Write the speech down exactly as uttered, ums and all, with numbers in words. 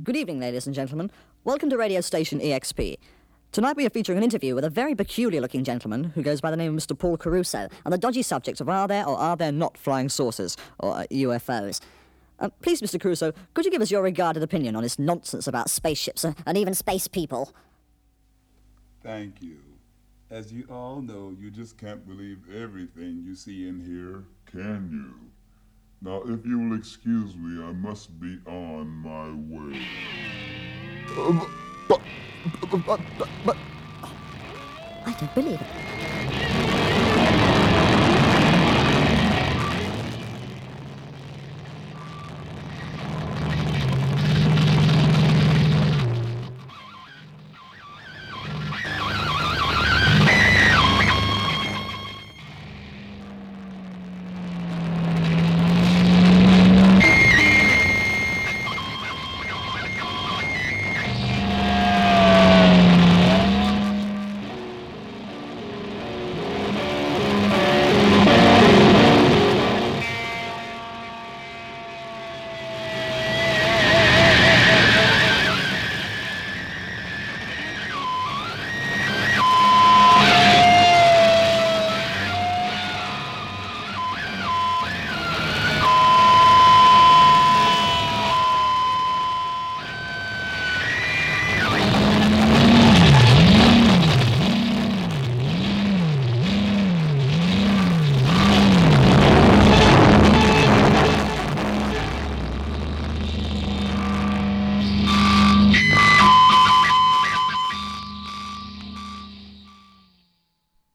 Good evening, ladies and gentlemen. Welcome to radio station E X P. Tonight we are featuring an interview with a very peculiar-looking gentleman who goes by the name of Mister Paul Caruso on the dodgy subject of are there or are there not flying saucers, or uh, U F Os. Uh, please, Mister Caruso, could you give us your regarded opinion on this nonsense about spaceships uh, and even space people? Thank you. As you all know, you just can't believe everything you see and hear, can you? Now, if you will excuse me, I must be on my way. Uh, but, but, but, but, but, I don't believe it.